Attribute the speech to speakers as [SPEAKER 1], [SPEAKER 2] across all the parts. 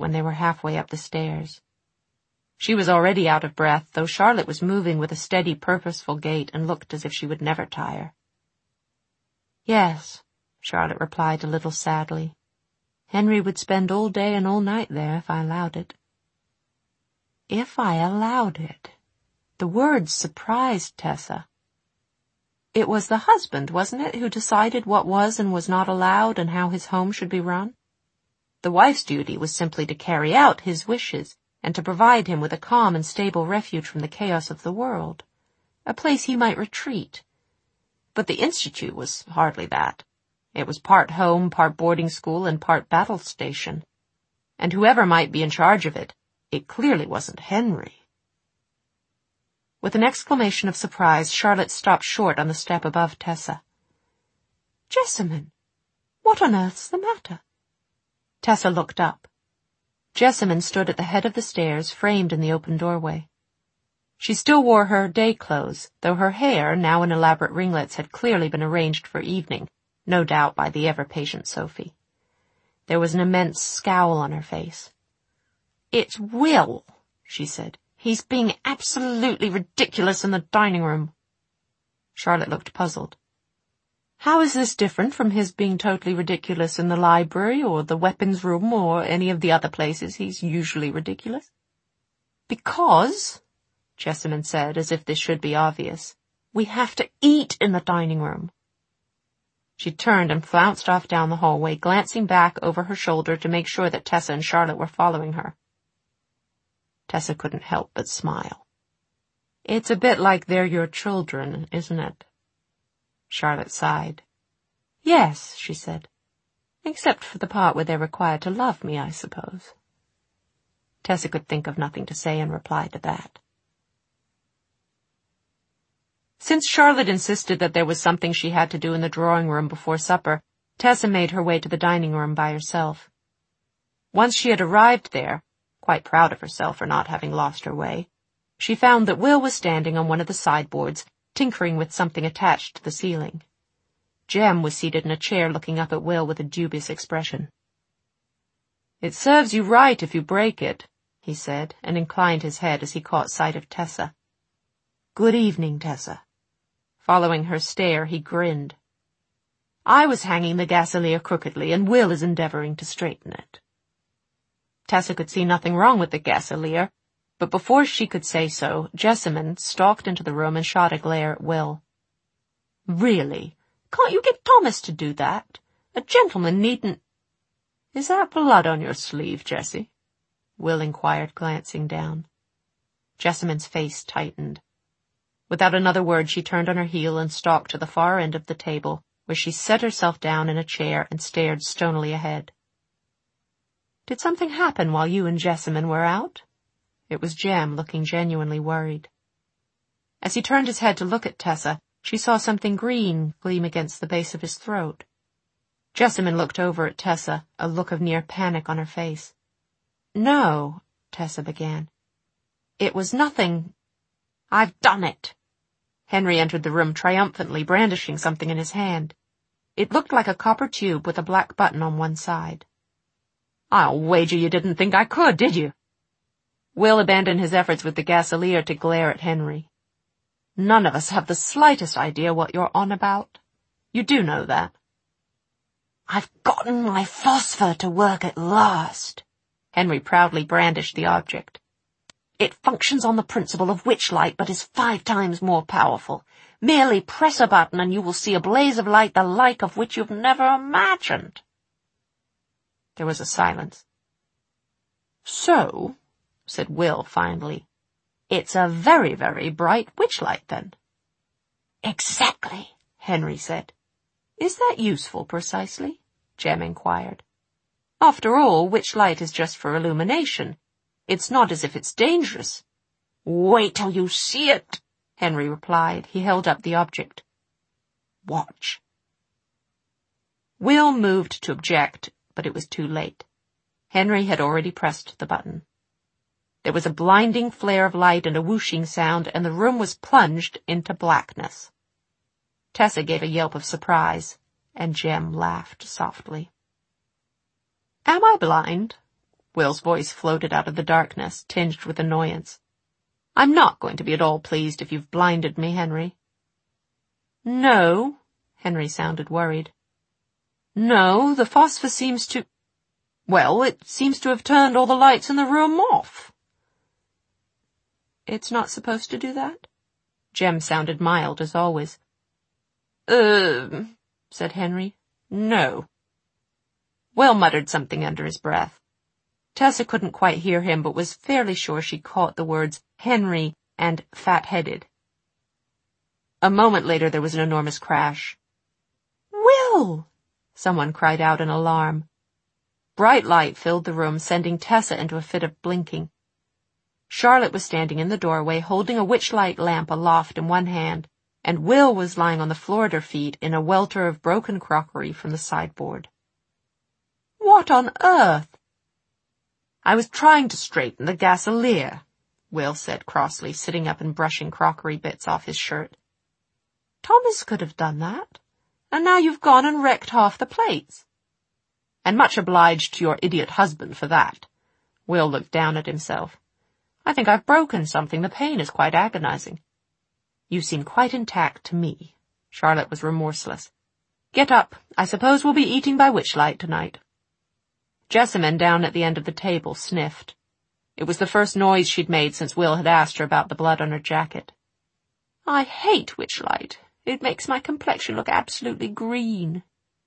[SPEAKER 1] when they were halfway up the stairs. She was already out of breath, though Charlotte was moving with a steady, purposeful gait and looked as if she would never tire. "Yes," Charlotte replied a little sadly. "Henry would spend all day and all night there if I allowed it." If I allowed it. The words surprised Tessa. It was the husband, wasn't it, who decided what was and was not allowed and how his home should be run? The wife's duty was simply to carry out his wishes and to provide him with a calm and stable refuge from the chaos of the world, a place he might retreat. But the Institute was hardly that. It was part home, part boarding school, and part battle station. And whoever might be in charge of it, it clearly wasn't Henry. With an exclamation of surprise, Charlotte stopped short on the step above Tessa. "Jessamine, what on earth's the matter?" Tessa looked up. Jessamine stood at the head of the stairs, framed in the open doorway. She still wore her day clothes, though her hair, now in elaborate ringlets, had clearly been arranged for evening, no doubt by the ever-patient Sophie. There was an immense scowl on her face. "It's Will," she said. "He's being absolutely ridiculous in the dining room." Charlotte looked puzzled. "How is this different from his being totally ridiculous in the library or the weapons room or any of the other places he's usually ridiculous?" "Because," Jessamine said, as if this should be obvious, "we have to eat in the dining room." She turned and flounced off down the hallway, glancing back over her shoulder to make sure that Tessa and Charlotte were following her. Tessa couldn't help but smile. "It's a bit like they're your children, isn't it?" Charlotte sighed. "Yes," she said. "Except for the part where they're required to love me, I suppose." Tessa could think of nothing to say in reply to that. Since Charlotte insisted that there was something she had to do in the drawing-room before supper, Tessa made her way to the dining room by herself. Once she had arrived there, quite proud of herself for not having lost her way, she found that Will was standing on one of the sideboards, tinkering with something attached to the ceiling. Jem was seated in a chair looking up at Will with a dubious expression. "It serves you right if you break it," he said, and inclined his head as he caught sight of Tessa. "Good evening, Tessa." Following her stare, he grinned. "I was hanging the gaselier crookedly, and Will is endeavoring to straighten it." Tessa could see nothing wrong with the gaselier, but before she could say so, Jessamine stalked into the room and shot a glare at Will. "Really, can't you get Thomas to do that? A gentleman needn't—" "Is that blood on your sleeve, Jessie?" Will inquired, glancing down. Jessamine's face tightened. Without another word, she turned on her heel and stalked to the far end of the table, where she set herself down in a chair and stared stonily ahead. "Did something happen while you and Jessamine were out?" It was Jem, looking genuinely worried. As he turned his head to look at Tessa, she saw something green gleam against the base of his throat. Jessamine looked over at Tessa, a look of near panic on her face. "No," Tessa began. "It was nothing—" "I've done it!" Henry entered the room triumphantly, brandishing something in his hand. It looked like a copper tube with a black button on one side. "I'll wager you didn't think I could, did you?" Will abandoned his efforts with the gaselier to glare at Henry. "None of us have the slightest idea what you're on about. You do know that." "I've gotten my phosphor to work at last." Henry proudly brandished the object. "It functions on the principle of witchlight, but is 5 times more powerful. Merely press a button and you will see a blaze of light the like of which you've never imagined." There was a silence. "So," said Will finally, "it's a very, very bright witchlight, then?" "Exactly," Henry said. "Is that useful, precisely?" Jem inquired. "After all, witchlight is just for illumination. It's not as if it's dangerous." "Wait till you see it," Henry replied. He held up the object. "Watch." Will moved to object, but it was too late. Henry had already pressed the button. There was a blinding flare of light and a whooshing sound, and the room was plunged into blackness. Tessa gave a yelp of surprise, and Jem laughed softly. "Am I blind?" Will's voice floated out of the darkness, tinged with annoyance. I'm not going to be at all pleased if you've blinded me, Henry. No, Henry sounded worried. No, the phosphor seems to... Well, it seems to have turned all the lights in the room off. It's not supposed to do that? Jem sounded mild as always. Said Henry. No. Will muttered something under his breath. Tessa couldn't quite hear him, but was fairly sure she caught the words Henry and fat-headed. A moment later there was an enormous crash. Will! Someone cried out in alarm. Bright light filled the room, sending Tessa into a fit of blinking. Charlotte was standing in the doorway, holding a witchlight lamp aloft in one hand, and Will was lying on the floor at her feet in a welter of broken crockery from the sideboard. What on earth? I was trying to straighten the gasolier, Will said crossly, sitting up and brushing crockery bits off his shirt. Thomas could have done that, and now you've gone and wrecked half the plates. And much obliged to your idiot husband for that. Will looked down at himself. I think I've broken something. The pain is quite agonizing. You seem quite intact to me. Charlotte was remorseless. Get up. I suppose we'll be eating by witchlight tonight. Jessamine, down at the end of the table, sniffed. It was the first noise she'd made since Will had asked her about the blood on her jacket. I hate witchlight. It makes my complexion look absolutely green.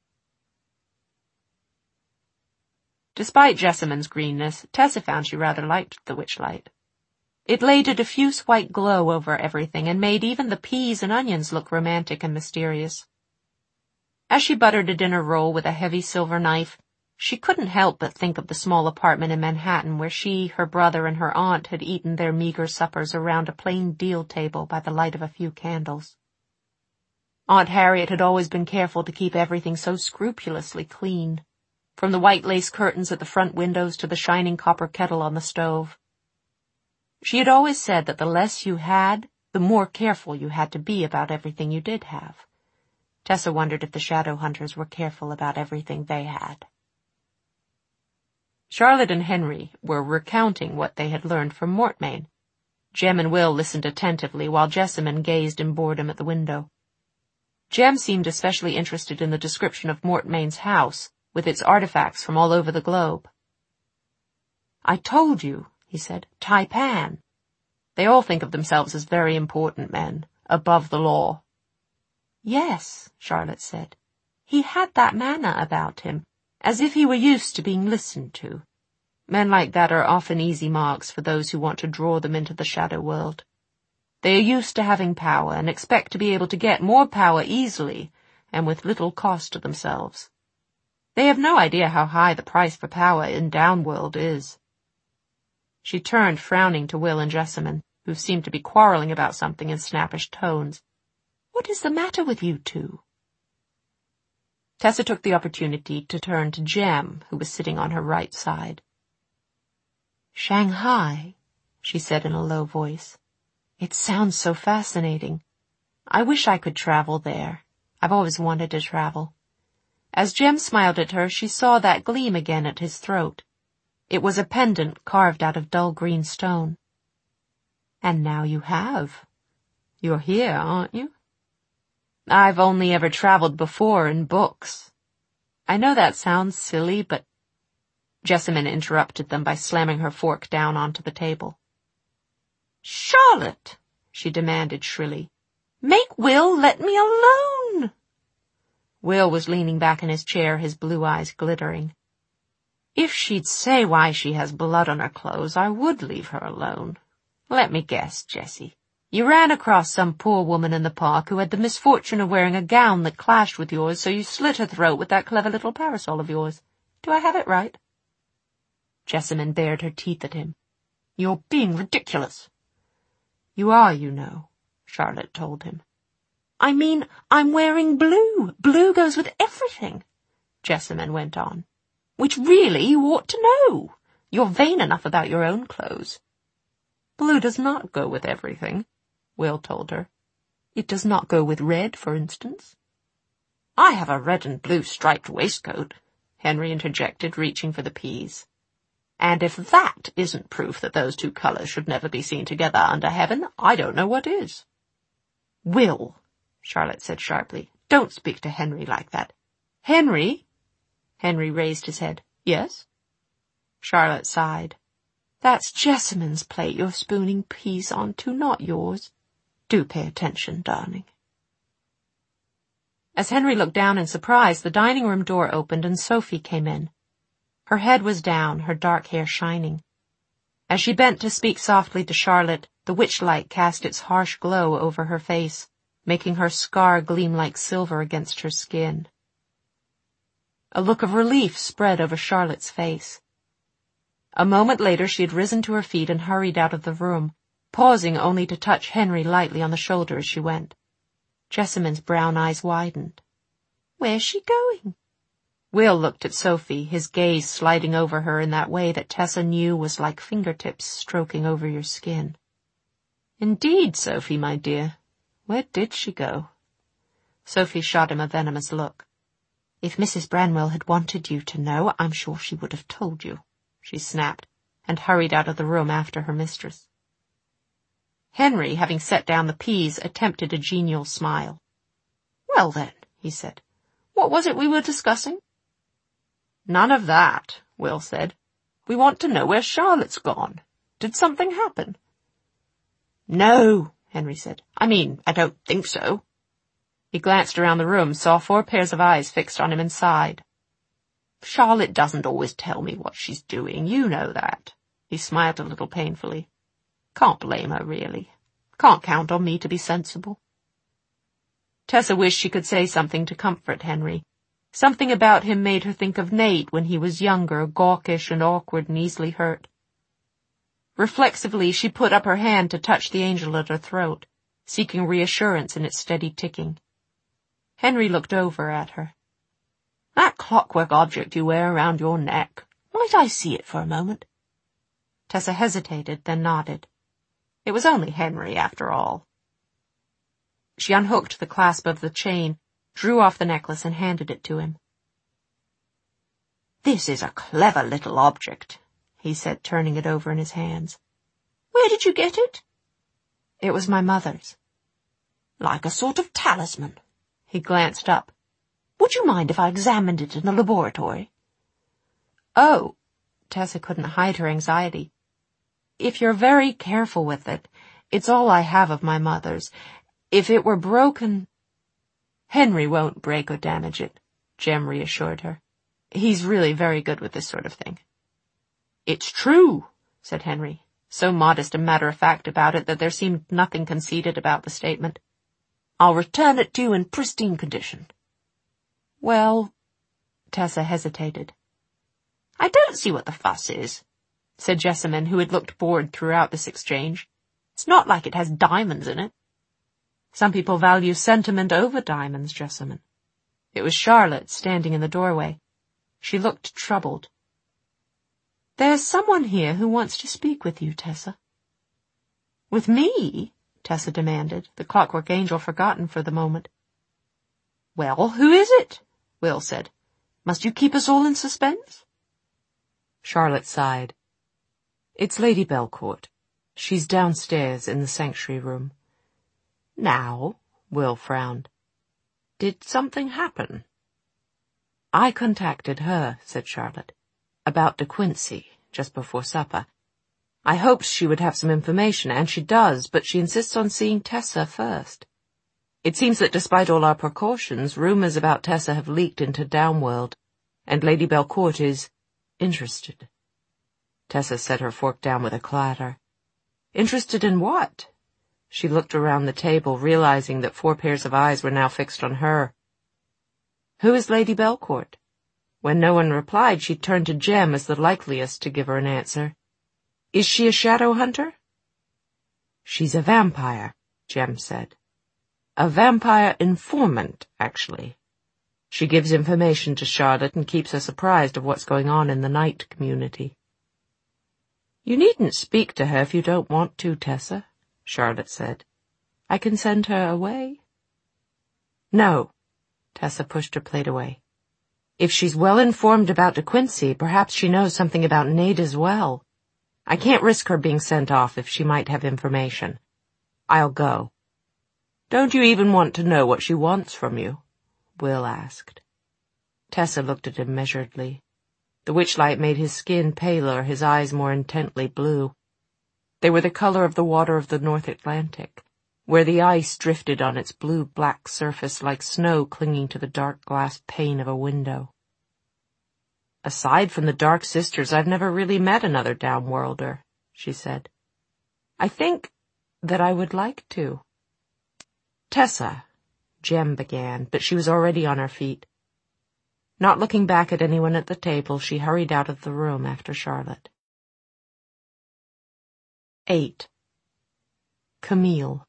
[SPEAKER 1] Despite Jessamine's greenness, Tessa found she rather liked the witchlight. It laid a diffuse white glow over everything and made even the peas and onions look romantic and mysterious. As she buttered a dinner roll with a heavy silver knife, she couldn't help but think of the small apartment in Manhattan where she, her brother, and her aunt had eaten their meager suppers around a plain deal table by the light of a few candles. Aunt Harriet had always been careful to keep everything so scrupulously clean, from the white lace curtains at the front windows to the shining copper kettle on the stove. She had always said that the less you had, the more careful you had to be about everything you did have. Tessa wondered if the shadow hunters were careful about everything they had. Charlotte and Henry were recounting what they had learned from Mortmain. Jem and Will listened attentively while Jessamine gazed in boredom at the window. Jem seemed especially interested in the description of Mortmain's house, with its artifacts from all over the globe. I told you, he said, Taipan. They all think of themselves as very important men, above the law. Yes, Charlotte said. He had that manner about him, as if he were used to being listened to. Men like that are often easy marks for those who want to draw them into the shadow world. They are used to having power and expect to be able to get more power easily and with little cost to themselves. They have no idea how high the price for power in Downworld is. She turned, frowning, to Will and Jessamine, who seemed to be quarreling about something in snappish tones. What is the matter with you two? Tessa took the opportunity to turn to Jem, who was sitting on her right side. Shanghai, she said in a low voice. It sounds so fascinating. I wish I could travel there. I've always wanted to travel. As Jem smiled at her, she saw that gleam again at his throat. It was a pendant carved out of dull green stone. And now you have. You're here, aren't you? I've only ever traveled before in books. I know that sounds silly, but... Jessamine interrupted them by slamming her fork down onto the table. Charlotte, she demanded shrilly, make Will let me alone. Will was leaning back in his chair, his blue eyes glittering. If she'd say why she has blood on her clothes, I would leave her alone. Let me guess, Jessie. You ran across some poor woman in the park who had the misfortune of wearing a gown that clashed with yours, so you slit her throat with that clever little parasol of yours. Do I have it right? Jessamine bared her teeth at him. You're being ridiculous. You are, you know, Charlotte told him. I mean, I'm wearing blue. Blue goes with everything, Jessamine went on. Which really you ought to know. You're vain enough about your own clothes. Blue does not go with everything, Will told her. It does not go with red, for instance. I have a red and blue striped waistcoat, Henry interjected, reaching for the peas. And if that isn't proof that those two colours should never be seen together under heaven, I don't know what is." "Will," Charlotte said sharply, "don't speak to Henry like that." "Henry?" Henry raised his head. "Yes?" Charlotte sighed. "That's Jessamyn's plate you're spooning peas onto, not yours. Do pay attention, darling." As Henry looked down in surprise, the dining-room door opened and Sophie came in. Her head was down, her dark hair shining. As she bent to speak softly to Charlotte, the witch-light cast its harsh glow over her face, making her scar gleam like silver against her skin. A look of relief spread over Charlotte's face. A moment later she had risen to her feet and hurried out of the room, pausing only to touch Henry lightly on the shoulder as she went. Jessamyn's brown eyes widened. "Where's she going?" Will looked at Sophie, his gaze sliding over her in that way that Tessa knew was like fingertips stroking over your skin. "Indeed, Sophie, my dear. Where did she go?" Sophie shot him a venomous look. "If Mrs. Branwell had wanted you to know, I'm sure she would have told you," she snapped, and hurried out of the room after her mistress. Henry, having set down the peas, attempted a genial smile. "Well then," he said, "what was it we were discussing?" "None of that," Will said. "We want to know where Charlotte's gone. Did something happen?" "No," Henry said. "I mean, I don't think so." He glanced around the room, saw 4 pairs of eyes fixed on him, and sighed. "Charlotte doesn't always tell me what she's doing, you know that." He smiled a little painfully. "Can't blame her, really. Can't count on me to be sensible." Tessa wished she could say something to comfort Henry. Something about him made her think of Nate when he was younger, gawkish and awkward and easily hurt. Reflexively, she put up her hand to touch the angel at her throat, seeking reassurance in its steady ticking. Henry looked over at her. "That clockwork object you wear around your neck, might I see it for a moment?" Tessa hesitated, then nodded. It was only Henry, after all. She unhooked the clasp of the chain, drew off the necklace, and handed it to him. "This is a clever little object," he said, turning it over in his hands. "Where did you get it?" "It was my mother's." "Like a sort of talisman." He glanced up. "Would you mind if I examined it in the laboratory?" "Oh," Tessa couldn't hide her anxiety. "If you're very careful with it, it's all I have of my mother's. If it were broken—" "Henry won't break or damage it," Jem reassured her. "He's really very good with this sort of thing." "It's true," said Henry, so modest and matter-of-fact about it that there seemed nothing conceited about the statement. "I'll return it to you in pristine condition." "Well—" Tessa hesitated. "I don't see what the fuss is," said Jessamyn, who had looked bored throughout this exchange. "It's not like it has diamonds in it." "Some people value sentiment over diamonds, Jessamyn." It was Charlotte, standing in the doorway. She looked troubled. "There's someone here who wants to speak with you, Tessa." "With me?" Tessa demanded, the clockwork angel forgotten for the moment. "Well, who is it?" Will said. "Must you keep us all in suspense?" Charlotte sighed. "It's Lady Belcourt. She's downstairs in the sanctuary room." "Now," Will frowned. "Did something happen?" "I contacted her," said Charlotte, "about De Quincey, just before supper. I hoped she would have some information, and she does, but she insists on seeing Tessa first. It seems that despite all our precautions, rumors about Tessa have leaked into Downworld, and Lady Belcourt is interested." Tessa set her fork down with a clatter. "Interested in what?" She looked around the table, realizing that 4 pairs of eyes were now fixed on her. "Who is Lady Belcourt?" When no one replied, she turned to Jem as the likeliest to give her an answer. "Is she a shadow hunter?" "She's a vampire," Jem said. "A vampire informant, actually. She gives information to Charlotte and keeps us apprised of what's going on in the night community." "You needn't speak to her if you don't want to, Tessa," Charlotte said. "I can send her away." "No." Tessa pushed her plate away. If she's well informed about De Quincey, perhaps she knows something about Nate as well. I can't risk her being sent off if she might have information. I'll go." "Don't you even want to know what she wants from you?" Will asked. Tessa looked at him measuredly. The witchlight made his skin paler, his eyes more intently blue. They were the color of the water of the North Atlantic, where the ice drifted on its blue-black surface like snow clinging to the dark glass pane of a window. "Aside from the Dark Sisters, I've never really met another downworlder," she said. "I think that I would like to." "Tessa," Jem began, but she was already on her feet. Not looking back at anyone at the table, she hurried out of the room after Charlotte. 8. Camille.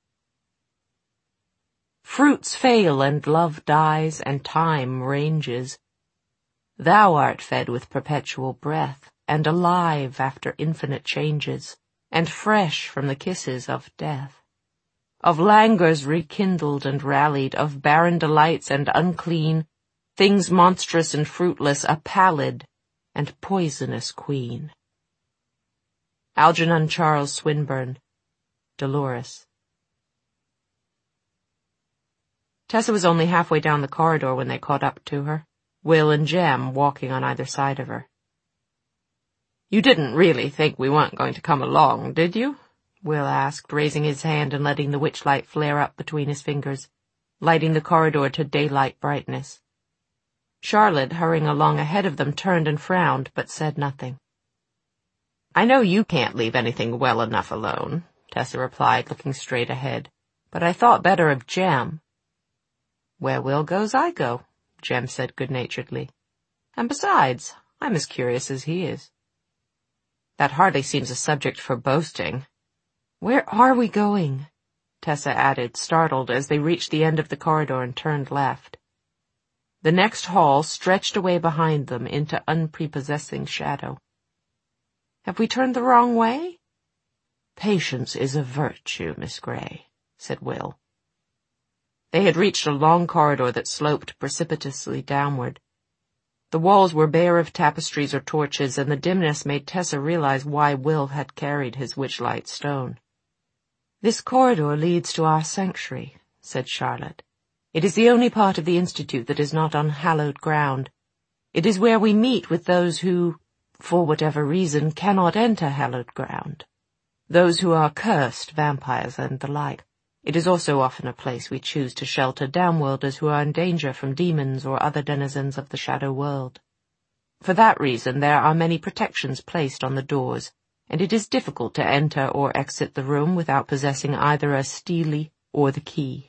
[SPEAKER 1] Fruits fail and love dies and time ranges. Thou art fed with perpetual breath, and alive after infinite changes, and fresh from the kisses of death. Of languors rekindled and rallied, of barren delights and unclean, things monstrous and fruitless, a pallid and poisonous queen. Algernon Charles Swinburne, Dolores. Tessa was only halfway down the corridor when they caught up to her, Will and Jem walking on either side of her. "You didn't really think we weren't going to come along, did you?" Will asked, raising his hand and letting the witchlight flare up between his fingers, lighting the corridor to daylight brightness. Charlotte, hurrying along ahead of them, turned and frowned, but said nothing. "I know you can't leave anything well enough alone," Tessa replied, looking straight ahead, "but I thought better of Jem." "Where Will goes, I go," Jem said good-naturedly. "And besides, I'm as curious as he is." "That hardly seems a subject for boasting." "Where are we going?" Tessa added, startled, as they reached the end of the corridor and turned left. The next hall stretched away behind them into unprepossessing shadow. "Have we turned the wrong way?" "Patience is a virtue, Miss Grey," said Will. They had reached a long corridor that sloped precipitously downward. The walls were bare of tapestries or torches, and the dimness made Tessa realize why Will had carried his witchlight stone. "This corridor leads to our sanctuary," said Charlotte. "It is the only part of the Institute that is not on hallowed ground. It is where we meet with those who, for whatever reason, cannot enter hallowed ground. Those who are cursed, vampires and the like. It is also often a place we choose to shelter downworlders who are in danger from demons or other denizens of the shadow world. For that reason there are many protections placed on the doors, and it is difficult to enter or exit the room without possessing either a stele or the key."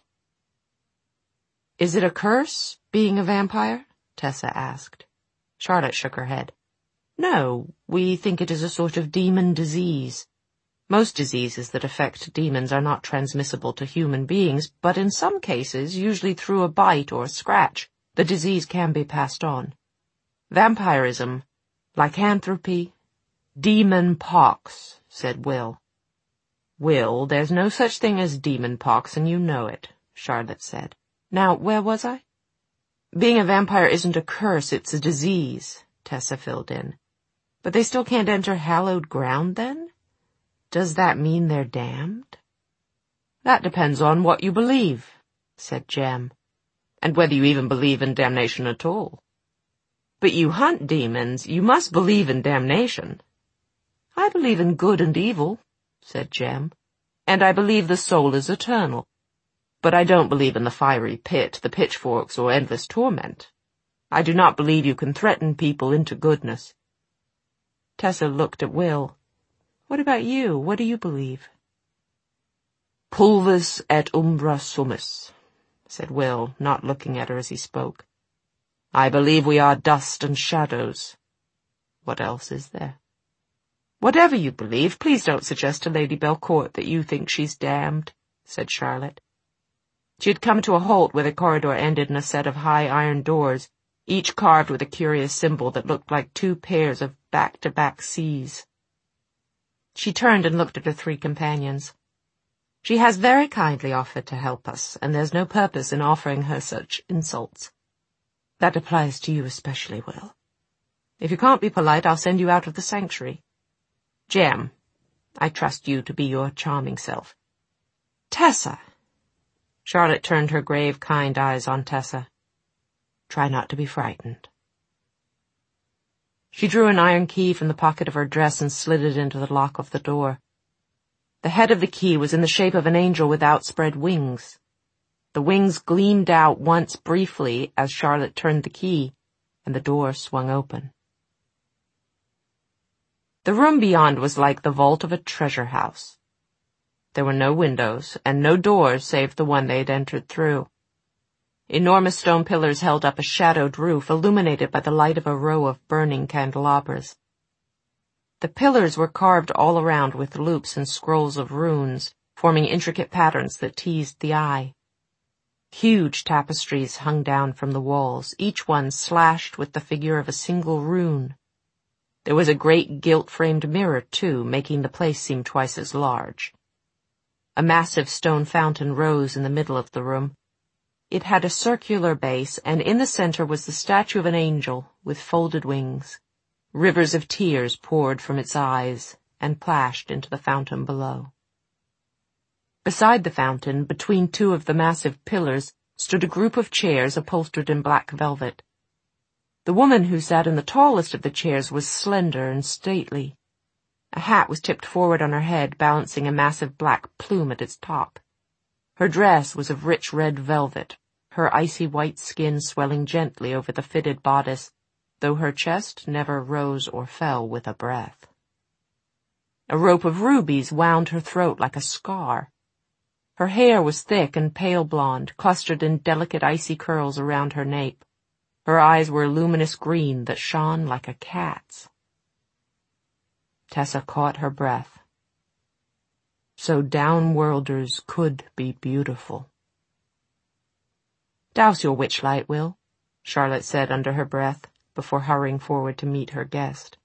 [SPEAKER 1] "Is it a curse, being a vampire?" Tessa asked. Charlotte shook her head. "No, we think it is a sort of demon disease. Most diseases that affect demons are not transmissible to human beings, but in some cases, usually through a bite or a scratch, the disease can be passed on. Vampirism, lycanthropy, demon pox," said Will. "Will, there's no such thing as demon pox, and you know it," Charlotte said. "Now, where was I?" "Being a vampire isn't a curse, it's a disease," Tessa filled in. "But they still can't enter hallowed ground, then? Does that mean they're damned?" "That depends on what you believe," said Jem, "and whether you even believe in damnation at all. But you hunt demons, you must believe in damnation." "I believe in good and evil," said Jem, "and I believe the soul is eternal. But I don't believe in the fiery pit, the pitchforks, or endless torment. I do not believe you can threaten people into goodness." Tessa looked at Will. "What about you? What do you believe?" "Pulvis et umbra sumus," said Will, not looking at her as he spoke. "I believe we are dust and shadows. What else is there?" "Whatever you believe, please don't suggest to Lady Belcourt that you think she's damned," said Charlotte. She had come to a halt where the corridor ended in a set of high iron doors, each carved with a curious symbol that looked like two pairs of back-to-back C's. She turned and looked at her three companions. "She has very kindly offered to help us, and there's no purpose in offering her such insults." That applies to you especially, Will. If you can't be polite, I'll send you out of the sanctuary. Jem, I trust you to be your charming self. Tessa! Charlotte turned her grave, kind eyes on Tessa. Try not to be frightened. She drew an iron key from the pocket of her dress and slid it into the lock of the door. The head of the key was in the shape of an angel with outspread wings. The wings gleamed out once briefly as Charlotte turned the key, and the door swung open. The room beyond was like the vault of a treasure house. There were no windows and no doors save the one they had entered through. Enormous stone pillars held up a shadowed roof, illuminated by the light of a row of burning candelabras. The pillars were carved all around with loops and scrolls of runes, forming intricate patterns that teased the eye. Huge tapestries hung down from the walls, each one slashed with the figure of a single rune. There was a great gilt-framed mirror, too, making the place seem twice as large. A massive stone fountain rose in the middle of the room. It had a circular base, and in the center was the statue of an angel with folded wings. Rivers of tears poured from its eyes and plashed into the fountain below. Beside the fountain, between two of the massive pillars, stood a group of chairs upholstered in black velvet. The woman who sat in the tallest of the chairs was slender and stately. A hat was tipped forward on her head, balancing a massive black plume at its top. Her dress was of rich red velvet, her icy white skin swelling gently over the fitted bodice, though her chest never rose or fell with a breath. A rope of rubies wound her throat like a scar. Her hair was thick and pale blonde, clustered in delicate icy curls around her nape. Her eyes were luminous green that shone like a cat's. Tessa caught her breath. So downworlders could be beautiful. Douse your witchlight, Will, Charlotte said under her breath, before hurrying forward to meet her guest.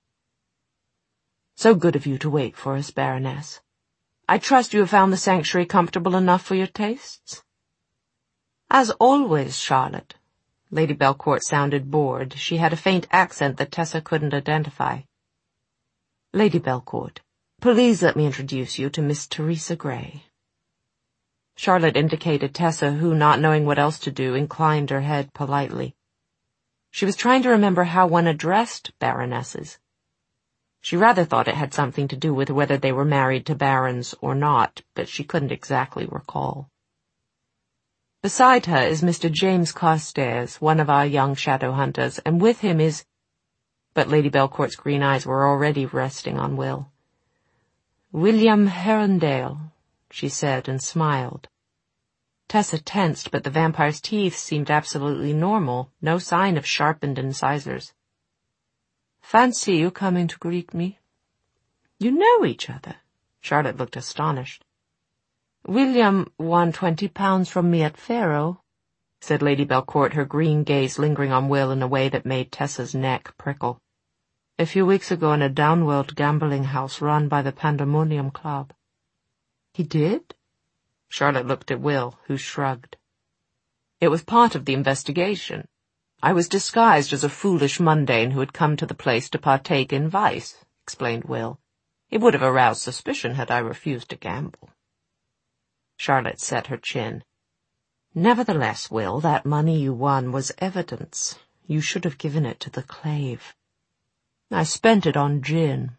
[SPEAKER 1] So good of you to wait for us, Baroness. I trust you have found the sanctuary comfortable enough for your tastes? As always, Charlotte. Lady Belcourt sounded bored. She had a faint accent that Tessa couldn't identify. Lady Belcourt, please let me introduce you to Miss Teresa Grey. Charlotte indicated Tessa, who, not knowing what else to do, inclined her head politely. She was trying to remember how one addressed baronesses. She rather thought it had something to do with whether they were married to barons or not, but she couldn't exactly recall. Beside her is Mr. James Carstairs, one of our young shadow hunters, and with him is— But Lady Belcourt's green eyes were already resting on Will. William Herondale, she said and smiled. Tessa tensed, but the vampire's teeth seemed absolutely normal, no sign of sharpened incisors. Fancy you coming to greet me. You know each other? Charlotte looked astonished. William won £20 from me at Faro, said Lady Belcourt, her green gaze lingering on Will in a way that made Tessa's neck prickle. A few weeks ago in a downworld gambling house run by the Pandemonium Club. He did? Charlotte looked at Will, who shrugged. It was part of the investigation. I was disguised as a foolish mundane who had come to the place to partake in vice, explained Will. It would have aroused suspicion had I refused to gamble. Charlotte set her chin. Nevertheless, Will, that money you won was evidence. You should have given it to the Clave. I spent it on gin.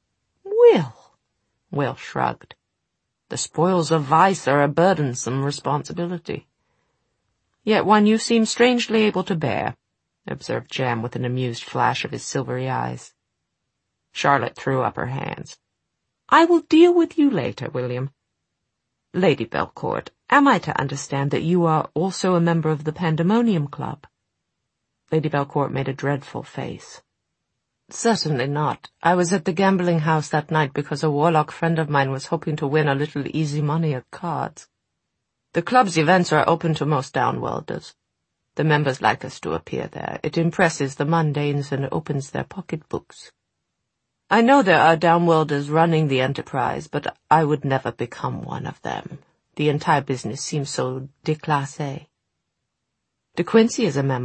[SPEAKER 1] Will shrugged. The spoils of vice are a burdensome responsibility. Yet one you seem strangely able to bear, observed Jem with an amused flash of his silvery eyes. Charlotte threw up her hands. I will deal with you later, William. Lady Belcourt, am I to understand that you are also a member of the Pandemonium Club? Lady Belcourt made a dreadful face. Certainly not. I was at the gambling house that night because a warlock friend of mine was hoping to win a little easy money at cards. The club's events are open to most downworlders. The members like us to appear there. It impresses the mundanes and opens their pocketbooks. I know there are downworlders running the enterprise, but I would never become one of them. The entire business seems so déclassé. De Quincey is a member,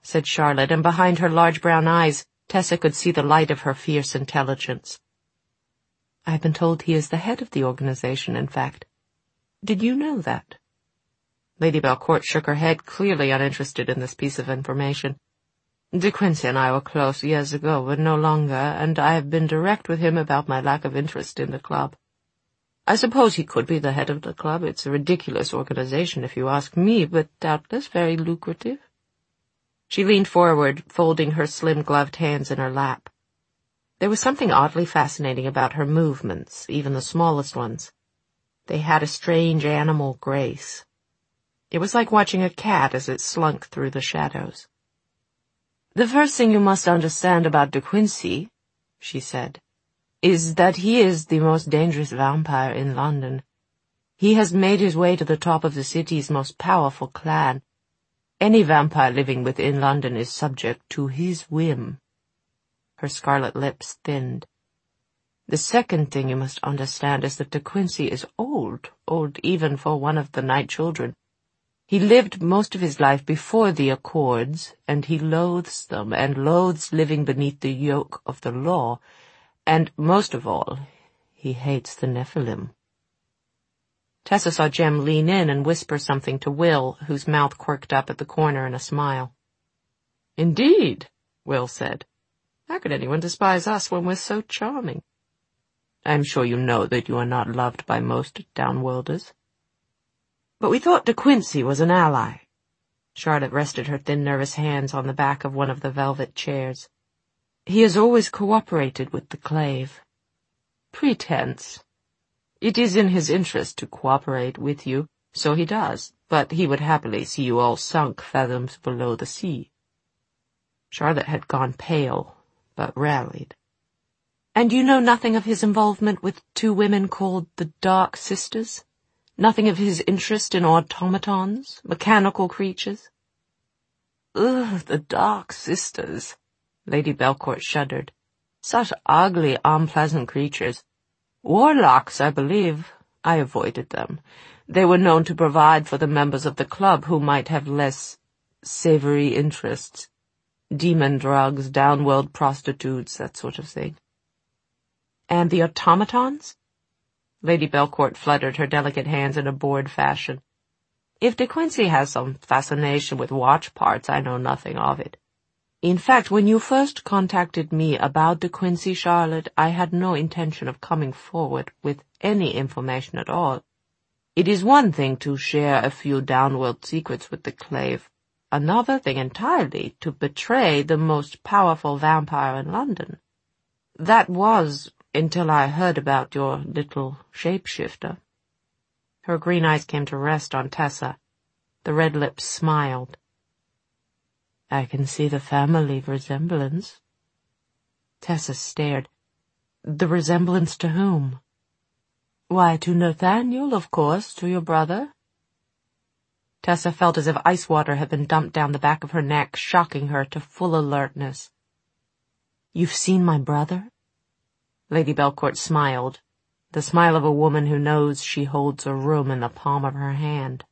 [SPEAKER 1] said Charlotte, and behind her large brown eyes, Tessa could see the light of her fierce intelligence. I've been told he is the head of the organization, in fact. Did you know that? Lady Belcourt shook her head, clearly uninterested in this piece of information. De Quincey and I were close years ago, but no longer, and I have been direct with him about my lack of interest in the club. I suppose he could be the head of the club. It's a ridiculous organization, if you ask me, but doubtless very lucrative. She leaned forward, folding her slim gloved hands in her lap. There was something oddly fascinating about her movements, even the smallest ones. They had a strange animal grace. It was like watching a cat as it slunk through the shadows. The first thing you must understand about De Quincey, she said, is that he is the most dangerous vampire in London. He has made his way to the top of the city's most powerful clan. Any vampire living within London is subject to his whim. Her scarlet lips thinned. The second thing you must understand is that De Quincey is old even for one of the Night Children. He lived most of his life before the Accords, and he loathes them, and loathes living beneath the yoke of the law, and, most of all, he hates the Nephilim. Tessa saw Jem lean in and whisper something to Will, whose mouth quirked up at the corner in a smile. Indeed, Will said. How could anyone despise us when we're so charming? I'm sure you know that you are not loved by most downworlders. But we thought De Quincey was an ally. Charlotte rested her thin, nervous hands on the back of one of the velvet chairs. He has always cooperated with the Clave. Pretense. It is in his interest to cooperate with you, so he does, but he would happily see you all sunk fathoms below the sea. Charlotte had gone pale, but rallied. And you know nothing of his involvement with two women called the Dark Sisters? Nothing of his interest in automatons, mechanical creatures? Ugh, the Dark Sisters, Lady Belcourt shuddered. Such ugly, unpleasant creatures. Warlocks, I believe. I avoided them. They were known to provide for the members of the club who might have less savory interests. Demon drugs, downworld prostitutes, that sort of thing. And the automatons? Lady Belcourt fluttered her delicate hands in a bored fashion. If De Quincey has some fascination with watch parts, I know nothing of it. In fact, when you first contacted me about De Quincey, Charlotte, I had no intention of coming forward with any information at all. It is one thing to share a few downworld secrets with the Clave, another thing entirely to betray the most powerful vampire in London. That was until I heard about your little shapeshifter. Her green eyes came to rest on Tessa. The red lips smiled. I can see the family resemblance. Tessa stared. The resemblance to whom? Why, to Nathaniel, of course, to your brother. Tessa felt as if ice water had been dumped down the back of her neck, shocking her to full alertness. You've seen my brother? Lady Belcourt smiled, the smile of a woman who knows she holds a room in the palm of her hand.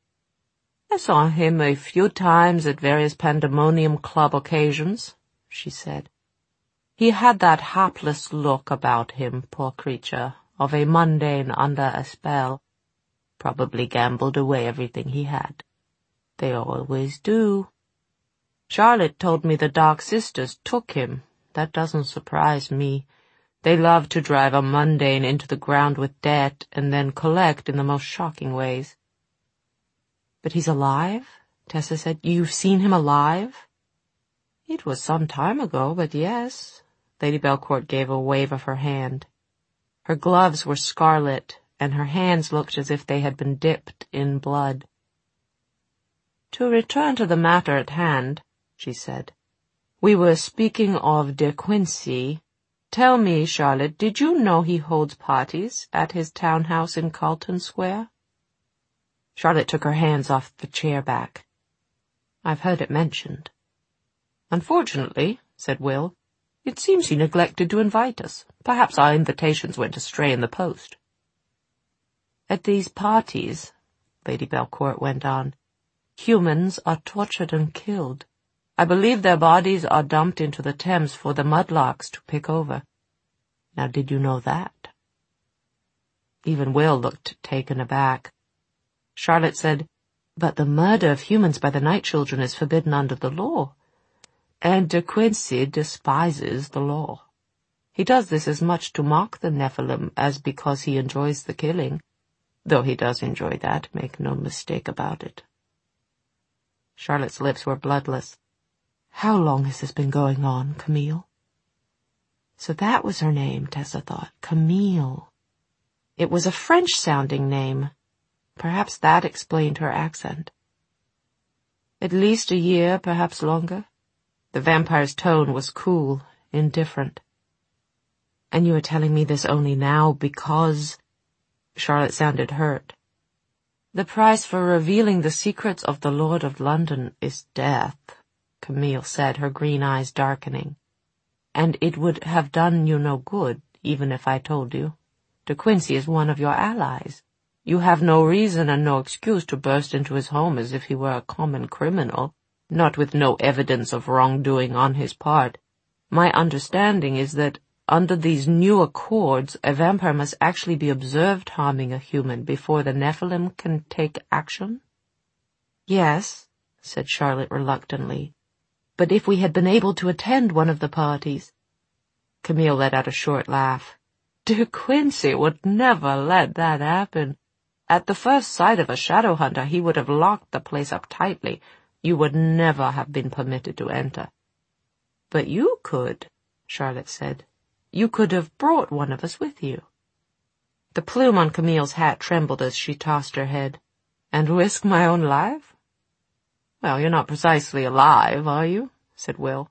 [SPEAKER 1] I saw him a few times at various Pandemonium Club occasions, she said. He had that hapless look about him, poor creature, of a mundane under a spell. Probably gambled away everything he had. They always do. Charlotte told me the Dark Sisters took him. That doesn't surprise me. They love to drive a mundane into the ground with debt and then collect in the most shocking ways. But he's alive? Tessa said. You've seen him alive? It was some time ago, but yes. Lady Belcourt gave a wave of her hand. Her gloves were scarlet, and her hands looked as if they had been dipped in blood. To return to the matter at hand, she said. We were speaking of De Quincey. Tell me, Charlotte, did you know he holds parties at his townhouse in Carlton Square? Charlotte took her hands off the chair back. I've heard it mentioned. Unfortunately, said Will, it seems he neglected to invite us. Perhaps our invitations went astray in the post. At these parties, Lady Belcourt went on, humans are tortured and killed. I believe their bodies are dumped into the Thames for the mudlarks to pick over. Now, did you know that?" Even Will looked taken aback. Charlotte said, "But the murder of humans by the Night Children is forbidden under the law. And De Quincey despises the law. He does this as much to mock the Nephilim as because he enjoys the killing, though he does enjoy that, make no mistake about it." Charlotte's lips were bloodless. "How long has this been going on, Camille?" So that was her name, Tessa thought. Camille. It was a French-sounding name. Perhaps that explained her accent. "At least a year, perhaps longer." The vampire's tone was cool, indifferent. "And you are telling me this only now because—" Charlotte sounded hurt. "The price for revealing the secrets of the Lord of London is death," Camille said, her green eyes darkening. "And it would have done you no good, even if I told you. De Quincey is one of your allies. You have no reason and no excuse to burst into his home as if he were a common criminal, not with no evidence of wrongdoing on his part. My understanding is that, under these new accords, a vampire must actually be observed harming a human before the Nephilim can take action?" "Yes," said Charlotte reluctantly. "But if we had been able to attend one of the parties—" Camille let out a short laugh. "De Quincey would never let that happen. At the first sight of a shadow hunter, he would have locked the place up tightly. You would never have been permitted to enter." "But you could," Charlotte said. "You could have brought one of us with you." The plume on Camille's hat trembled as she tossed her head. "And risk my own life?" "Well, you're not precisely alive, are you?" said Will.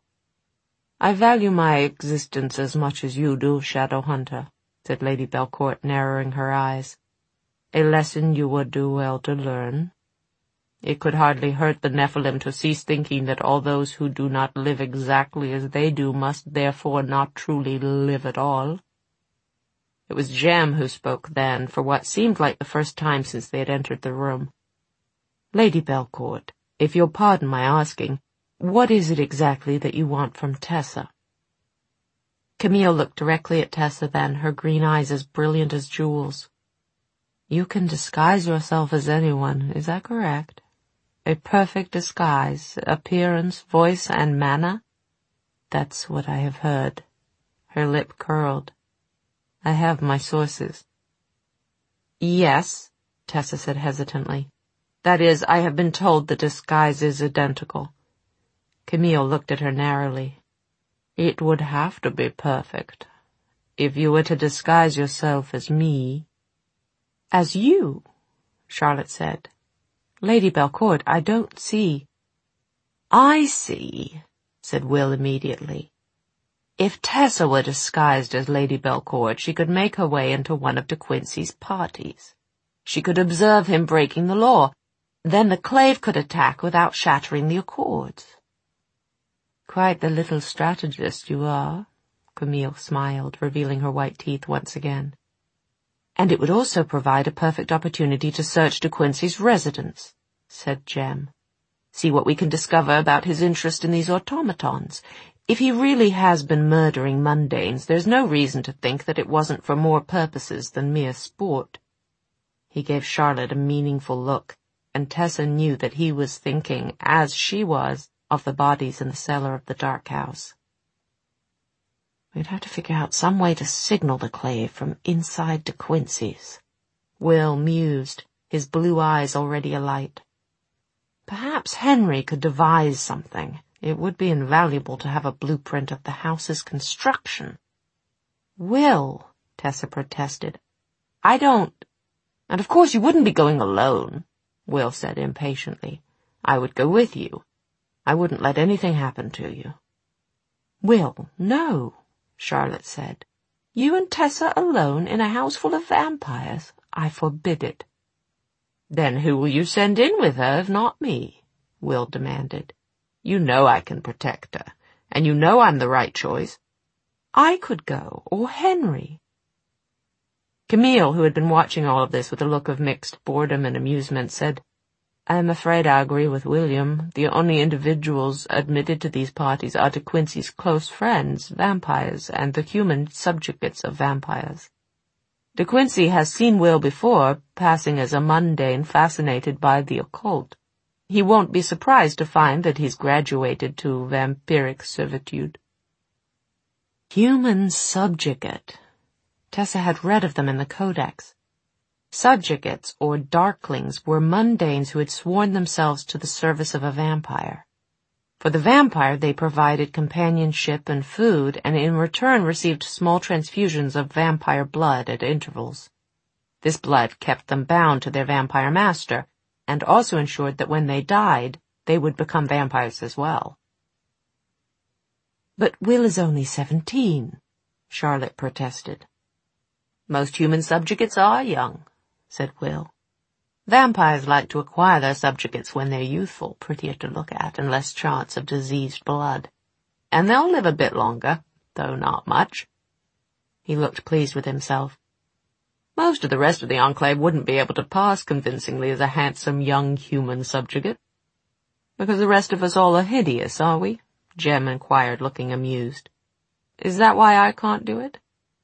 [SPEAKER 1] "I value my existence as much as you do, Shadow Hunter," said Lady Belcourt, narrowing her eyes. "A lesson you would do well to learn. It could hardly hurt the Nephilim to cease thinking that all those who do not live exactly as they do must therefore not truly live at all." It was Jem who spoke then, for what seemed like the first time since they had entered the room. "Lady Belcourt, if you'll pardon my asking, what is it exactly that you want from Tessa?" Camille looked directly at Tessa then, her green eyes as brilliant as jewels. "You can disguise yourself as anyone, is that correct? A perfect disguise, appearance, voice, and manner?" "That's what I have heard." Her lip curled. "I have my sources." "Yes," Tessa said hesitantly. "That is, I have been told the disguise is identical." Camille looked at her narrowly. "It would have to be perfect. If you were to disguise yourself as me—" "As you?" Charlotte said. "Lady Belcourt, I don't see—" "I see," said Will immediately. "If Tessa were disguised as Lady Belcourt, she could make her way into one of De Quincey's parties. She could observe him breaking the law. Then the Clave could attack without shattering the accords." "Quite the little strategist you are," Camille smiled, revealing her white teeth once again. "And it would also provide a perfect opportunity to search De Quincey's residence," said Jem. "See what we can discover about his interest in these automatons. If he really has been murdering mundanes, there's no reason to think that it wasn't for more purposes than mere sport." He gave Charlotte a meaningful look, and Tessa knew that he was thinking, as she was, of the bodies in the cellar of the dark house. "We'd have to figure out some way to signal the Clave from inside De Quincey's," Will mused, his blue eyes already alight. "Perhaps Henry could devise something. It would be invaluable to have a blueprint of the house's construction." "Will," Tessa protested, "I don't—" "And of course you wouldn't be going alone," Will said impatiently. "I would go with you. I wouldn't let anything happen to you." "Will, no," Charlotte said. "You and Tessa alone in a house full of vampires? I forbid it." "Then who will you send in with her if not me?" Will demanded. "You know I can protect her, and you know I'm the right choice." "I could go, or Henry." Camille, who had been watching all of this with a look of mixed boredom and amusement, said, I'm afraid I agree with William. The only individuals admitted to these parties are De Quincey's close friends, vampires, and the human subjugates of vampires. De Quincey has seen Will before, passing as a mundane fascinated by the occult. He won't be surprised to find that he's graduated to vampiric servitude. Human subjugate. Tessa had read of them in the Codex. Subjugates, or darklings, were mundanes who had sworn themselves to the service of a vampire. For the vampire they provided companionship and food, and in return received small transfusions of vampire blood at intervals. This blood kept them bound to their vampire master, and also ensured that when they died, they would become vampires as well. But Will is only 17, Charlotte protested. Most human subjugates are young, said Will. Vampires like to acquire their subjugates when they're youthful, prettier to look at, and less chance of diseased blood. And they'll live a bit longer, though not much. He looked pleased with himself. Most of the rest of the Enclave wouldn't be able to pass convincingly as a handsome young human subjugate. Because the rest of us all are hideous, are we? Jem inquired, looking amused. Is that why I can't do it?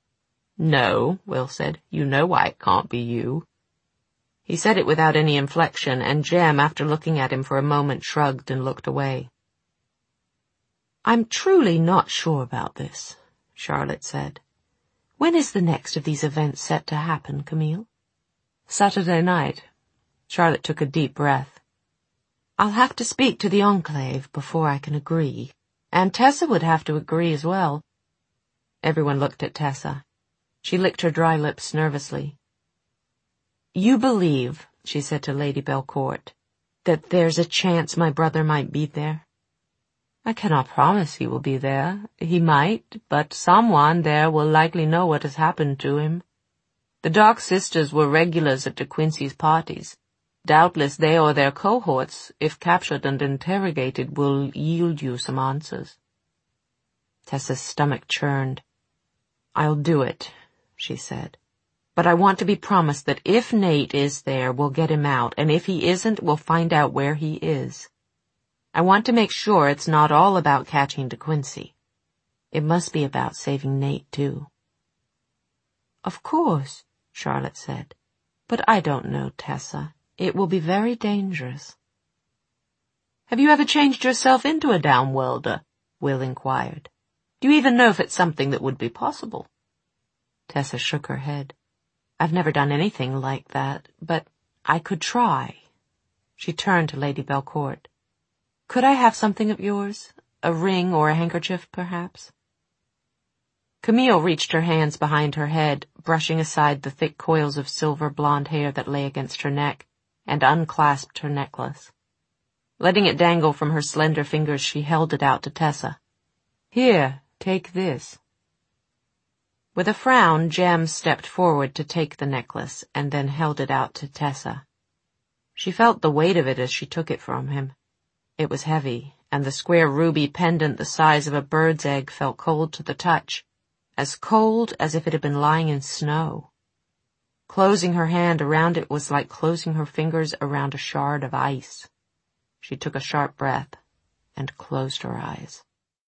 [SPEAKER 1] No, Will said. You know why it can't be you. He said it without any inflection, and Jem, after looking at him for a moment, shrugged and looked away. I'm truly not sure about this, Charlotte said. When is the next of these events set to happen, Camille? Saturday night. Charlotte took a deep breath. I'll have to speak to the Enclave before I can agree, and Tessa would have to agree as well. Everyone looked at Tessa. She licked her dry lips nervously. You believe, she said to Lady Belcourt, that there's a chance my brother might be there? I cannot promise he will be there. He might, but someone there will likely know what has happened to him. The Dark Sisters were regulars at De Quincey's parties. Doubtless they or their cohorts, if captured and interrogated, will yield you some answers. Tessa's stomach churned. I'll do it, she said. But I want to be promised that if Nate is there, we'll get him out, and if he isn't, we'll find out where he is. I want to make sure it's not all about catching De Quincey. It must be about saving Nate, too. Of course, Charlotte said. But I don't know, Tessa. It will be very dangerous. Have you ever changed yourself into a downworlder? Will inquired. Do you even know if it's something that would be possible? Tessa shook her head. I've never done anything like that, but I could try. She turned to Lady Belcourt. Could I have something of yours? A ring or a handkerchief, perhaps? Camille reached her hands behind her head, brushing aside the thick coils of silver blonde hair that lay against her neck, and unclasped her necklace. Letting it dangle from her slender fingers, she held it out to Tessa. Here, take this. With a frown, Jem stepped forward to take the necklace, and then held it out to Tessa. She felt the weight of it as she took it from him. It was heavy, and the square ruby pendant the size of a bird's egg felt cold to the touch, as cold as if it had been lying in snow. Closing her hand around it was like closing her fingers around a shard of ice. She took a sharp breath and closed her eyes.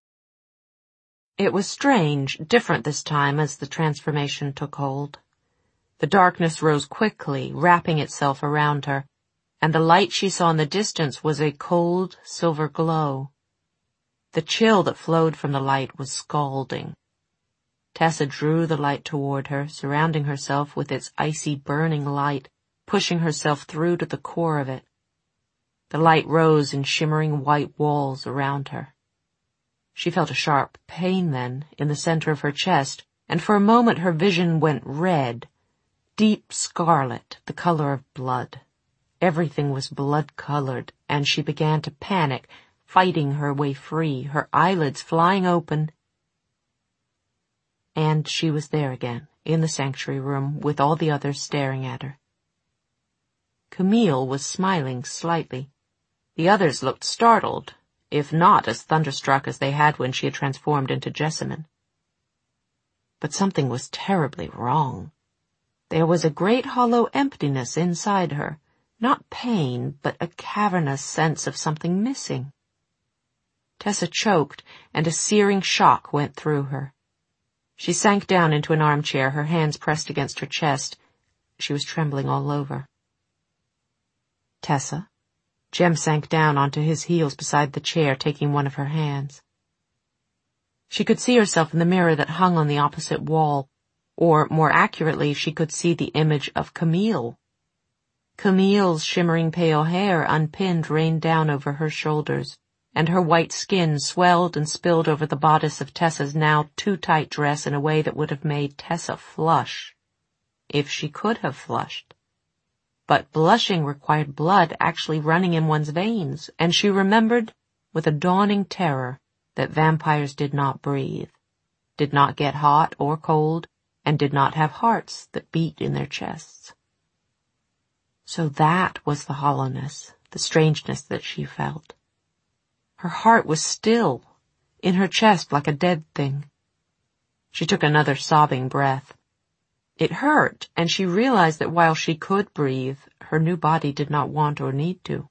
[SPEAKER 1] It was strange, different this time as the transformation took hold. The darkness rose quickly, wrapping itself around her, and the light she saw in the distance was a cold, silver glow. The chill that flowed from the light was scalding. Tessa drew the light toward her, surrounding herself with its icy, burning light, pushing herself through to the core of it. The light rose in shimmering white walls around her. She felt a sharp pain then, in the center of her chest, and for a moment her vision went red, deep scarlet, the color of blood. Everything was blood-colored, and she began to panic, fighting her way free, her eyelids flying open. And she was there again, in the sanctuary room, with all the others staring at her. Camille was smiling slightly. The others looked startled, if not as thunderstruck as they had when she had transformed into Jessamine. But something was terribly wrong. There was a great hollow emptiness inside her, Not pain, but a cavernous sense of something missing. Tessa choked, and a searing shock went through her. She sank down into an armchair, her hands pressed against her chest. She was trembling all over. Tessa? Jem sank down onto his heels beside the chair, taking one of her hands. She could see herself in the mirror that hung on the opposite wall, or, more accurately, she could see the image of Camille. Camille's shimmering pale hair, unpinned, rained down over her shoulders, and her white skin swelled and spilled over the bodice of Tessa's now too-tight dress in a way that would have made Tessa flush, if she could have flushed. But blushing required blood actually running in one's veins, and she remembered, with a dawning terror, that vampires did not breathe, did not get hot or cold, and did not have hearts that beat in their chests. So that was the hollowness, the strangeness that she felt. Her heart was still, in her chest like a dead thing. She took another sobbing breath. It hurt, and she realized that while she could breathe, her new body did not want or need to.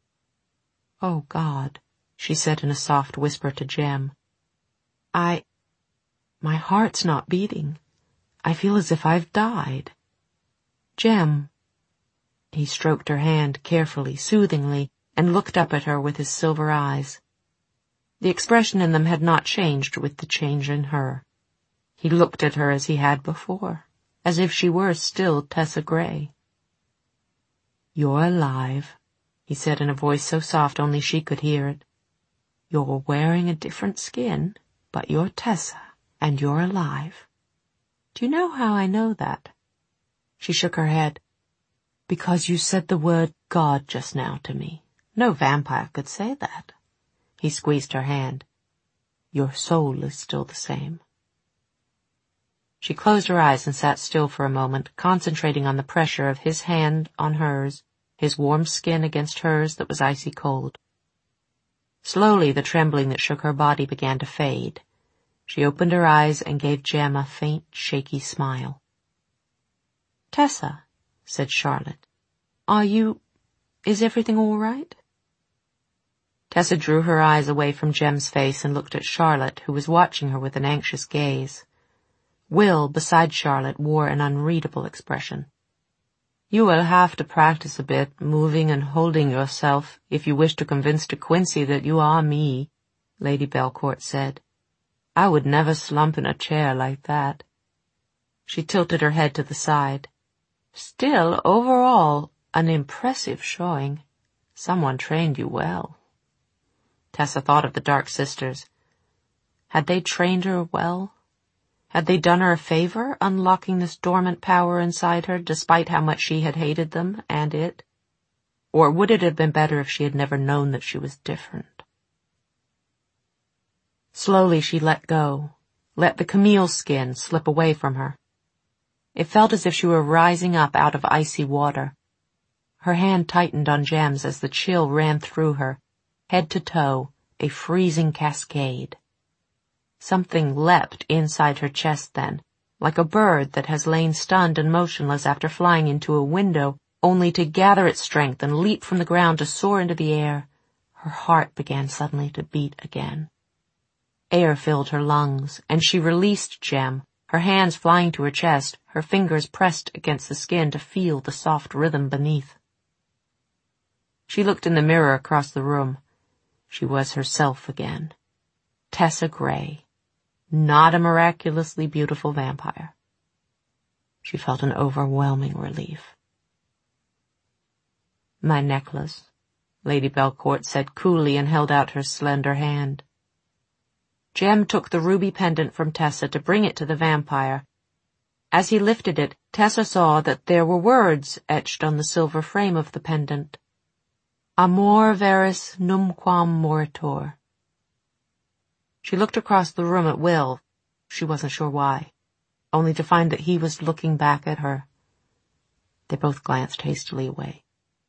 [SPEAKER 1] "Oh, God," she said in a soft whisper to Jem. My heart's not beating. I feel as if I've died. Jem." He stroked her hand carefully, soothingly, and looked up at her with his silver eyes. The expression in them had not changed with the change in her. He looked at her as he had before, as if she were still Tessa Gray. "You're alive," he said in a voice so soft only she could hear it. "You're wearing a different skin, but you're Tessa, and you're alive. Do you know how I know that?" She shook her head. "Because you said the word God just now to me. No vampire could say that." He squeezed her hand. "Your soul is still the same." She closed her eyes and sat still for a moment, concentrating on the pressure of his hand on hers, his warm skin against hers that was icy cold. Slowly the trembling that shook her body began to fade. She opened her eyes and gave Jem a faint, shaky smile. "Tessa," said Charlotte, is everything all right?" Tessa drew her eyes away from Jem's face and looked at Charlotte, who was watching her with an anxious gaze. Will, beside Charlotte, wore an unreadable expression. "You will have to practice a bit, moving and holding yourself, if you wish to convince De Quincey that you are me," Lady Belcourt said. "I would never slump in a chair like that." She tilted her head to the side. "Still, overall, an impressive showing. Someone trained you well." Tessa thought of the Dark Sisters. Had they trained her well? Had they done her a favor, unlocking this dormant power inside her, despite how much she had hated them and it? Or would it have been better if she had never known that she was different? Slowly she let go, let the Camille skin slip away from her. It felt as if she were rising up out of icy water. Her hand tightened on Jem's as the chill ran through her, head to toe, a freezing cascade. Something leapt inside her chest then, like a bird that has lain stunned and motionless after flying into a window, only to gather its strength and leap from the ground to soar into the air. Her heart began suddenly to beat again. Air filled her lungs, and she released Jem, her hands flying to her chest, her fingers pressed against the skin to feel the soft rhythm beneath. She looked in the mirror across the room. She was herself again. Tessa Gray, not a miraculously beautiful vampire. She felt an overwhelming relief. "My necklace," Lady Belcourt said coolly and held out her slender hand. Jem took the ruby pendant from Tessa to bring it to the vampire. As he lifted it, Tessa saw that there were words etched on the silver frame of the pendant. Amor veris numquam moritur. She looked across the room at Will, she wasn't sure why, only to find that he was looking back at her. They both glanced hastily away.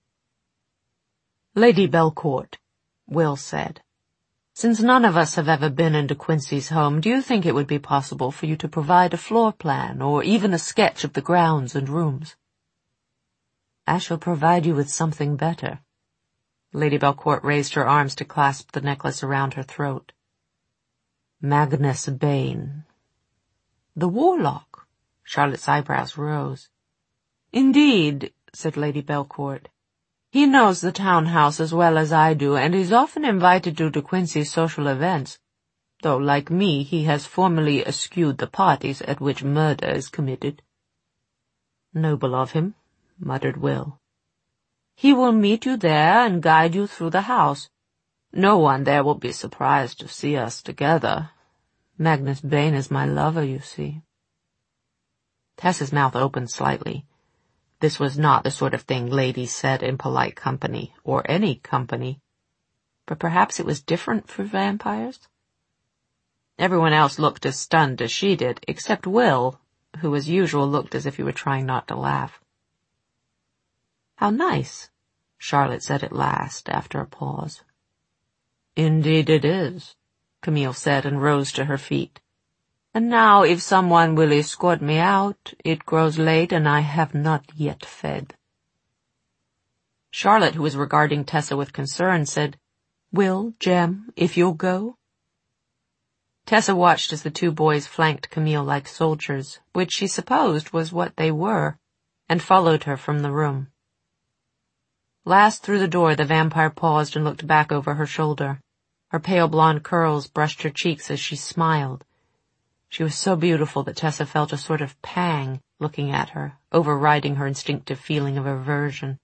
[SPEAKER 1] "Lady Belcourt," Will said, "since none of us have ever been in De Quincey's home, do you think it would be possible for you to provide a floor plan or even a sketch of the grounds and rooms?" I shall provide you with something better. Lady Belcourt raised her arms to clasp the necklace around her throat. Magnus Bane. The warlock. Charlotte's eyebrows rose. Indeed, said Lady Belcourt. He knows the townhouse as well as I do, and is often invited to De Quincey's social events, though, like me, he has formally eschewed the parties at which murder is committed. Noble of him, muttered Will. He will meet you there and guide you through the house. No one there will be surprised to see us together. Magnus Bane is my lover, you see. Tessa's mouth opened slightly. This was not the sort of thing ladies said in polite company, or any company. But perhaps it was different for vampires? Everyone else looked as stunned as she did, except Will, who as usual looked as if he were trying not to laugh. How nice, Charlotte said at last, after a pause. Indeed it is, Camille said, and rose to her feet. And now, if someone will escort me out, it grows late and I have not yet fed. Charlotte, who was regarding Tessa with concern, said, Will, Jem, if you'll go? Tessa watched as the two boys flanked Camille like soldiers, which she supposed was what they were, and followed her from the room. Last through the door, the vampire paused and looked back over her shoulder. Her pale blonde curls brushed her cheeks as she smiled. She was so beautiful that Tessa felt a sort of pang looking at her, overriding her instinctive feeling of aversion.